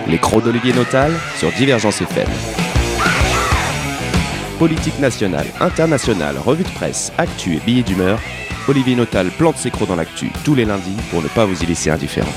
Les crocs d'Olivier Notal sur Divergence FM. Politique nationale, internationale, revue de presse, actu et billets d'humeur, Olivier Notal plante ses crocs dans l'actu tous les lundis pour ne pas vous y laisser indifférent.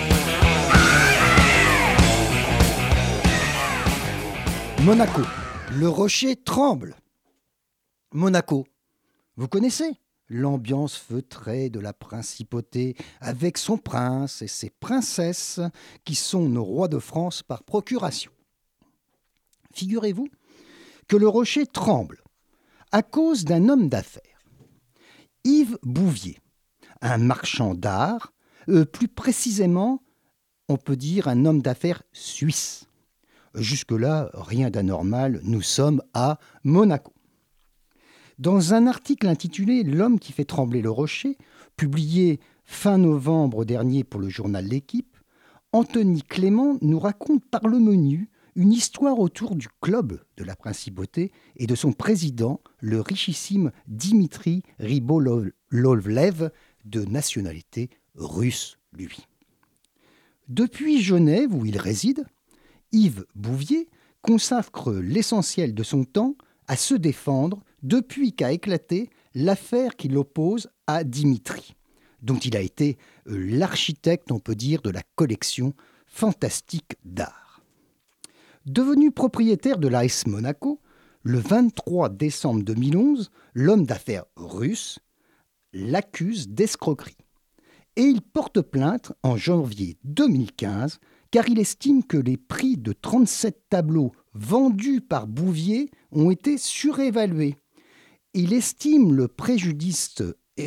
Monaco, le rocher tremble. Monaco, vous connaissez l'ambiance feutrée de la principauté avec son prince et ses princesses qui sont nos rois de France par procuration. Figurez-vous que le rocher tremble à cause d'un homme d'affaires, Yves Bouvier, un marchand d'art, plus précisément, on peut dire un homme d'affaires suisse. Jusque-là, rien d'anormal, nous sommes à Monaco. Dans un article intitulé « L'homme qui fait trembler le rocher », publié fin novembre dernier pour le journal L'Équipe, Anthony Clément nous raconte par le menu une histoire autour du club de la principauté et de son président, le richissime Dimitri Ribolovlev, de nationalité russe, lui. Depuis Genève, où il réside, Yves Bouvier consacre l'essentiel de son temps à se défendre depuis qu'a éclaté l'affaire qui l'oppose à Dimitri, dont il a été l'architecte, on peut dire, de la collection fantastique d'art. Devenu propriétaire de l'AS Monaco, le 23 décembre 2011, l'homme d'affaires russe l'accuse d'escroquerie. Et il porte plainte en janvier 2015 car il estime que les prix de 37 tableaux vendus par Bouvier ont été surévalués. Il estime le préjudice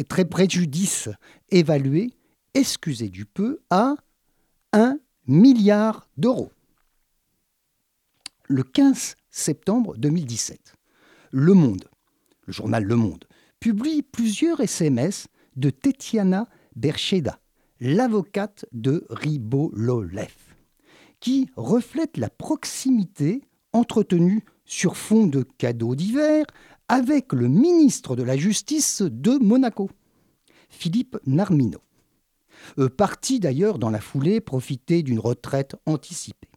évalué, excusez du peu, à 1 milliard d'euros. Le 15 septembre 2017, Le Monde, le journal Le Monde, publie plusieurs SMS de Tetiana Bercheda, l'avocate de Ribolovlev, qui reflètent la proximité entretenue sur fond de cadeaux divers avec le ministre de la Justice de Monaco, Philippe Narmino, parti d'ailleurs dans la foulée profiter d'une retraite anticipée.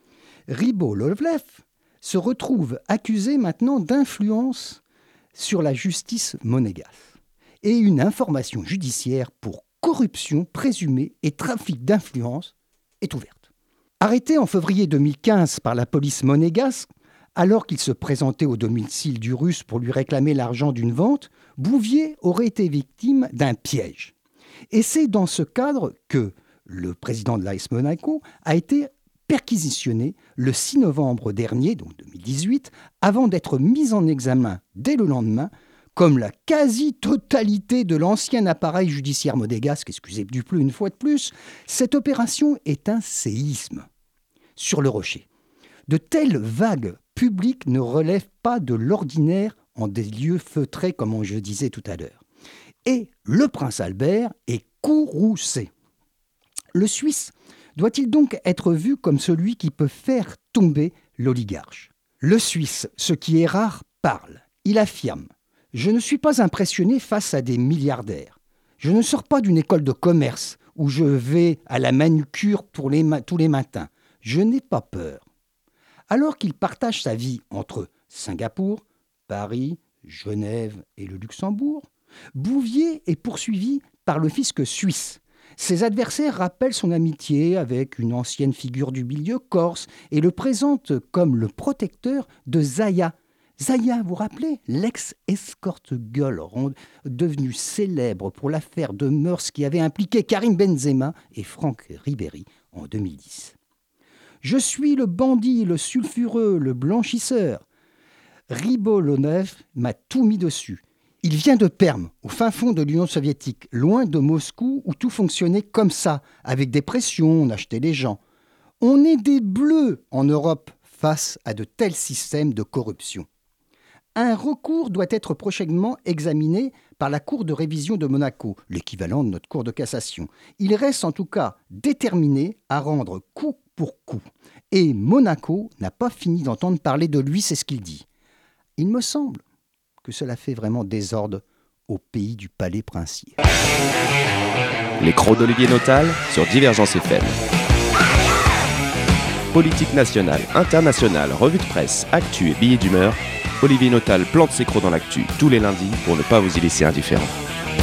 Ribolovlev se retrouve accusé maintenant d'influence sur la justice monégasque et une information judiciaire pour corruption présumée et trafic d'influence est ouverte. Arrêté en février 2015 par la police monégasque, alors qu'il se présentait au domicile du Russe pour lui réclamer l'argent d'une vente, Bouvier aurait été victime d'un piège. Et c'est dans ce cadre que le président de l'AS Monaco a été perquisitionné le 6 novembre dernier, donc 2018, avant d'être mis en examen dès le lendemain, comme la quasi-totalité de l'ancien appareil judiciaire monégasque, excusez du peu une fois de plus. Cette opération est un séisme sur le rocher. De telles vagues publiques ne relèvent pas de l'ordinaire en des lieux feutrés, comme je disais tout à l'heure. Et le prince Albert est courroucé. Le Suisse doit-il donc être vu comme celui qui peut faire tomber l'oligarche ? Le Suisse, ce qui est rare, parle. Il affirme « Je ne suis pas impressionné face à des milliardaires. Je ne sors pas d'une école de commerce où je vais à la manucure tous les matins. Je n'ai pas peur. » Alors qu'il partage sa vie entre Singapour, Paris, Genève et le Luxembourg, Bouvier est poursuivi par le fisc suisse. Ses adversaires rappellent son amitié avec une ancienne figure du milieu corse et le présentent comme le protecteur de Zaya. Zaya, vous vous rappelez, l'ex-escort girl devenue célèbre pour l'affaire de mœurs qui avait impliqué Karim Benzema et Franck Ribéry en 2010. Je suis le bandit, le sulfureux, le blanchisseur. Ribolovlev m'a tout mis dessus. Il vient de Perm, au fin fond de l'Union soviétique, loin de Moscou où tout fonctionnait comme ça, avec des pressions, on achetait les gens. On est des bleus en Europe face à de tels systèmes de corruption. Un recours doit être prochainement examiné par la Cour de révision de Monaco, l'équivalent de notre Cour de cassation. Il reste en tout cas déterminé à rendre coup pour coup. Et Monaco n'a pas fini d'entendre parler de lui, c'est ce qu'il dit. Il me semble que cela fait vraiment désordre au pays du palais princier. Les crocs d'Olivier Notal sur Divergence FM. Politique nationale, internationale, revue de presse, actu et billets d'humeur, Olivier Notal plante ses crocs dans l'actu tous les lundis pour ne pas vous y laisser indifférent.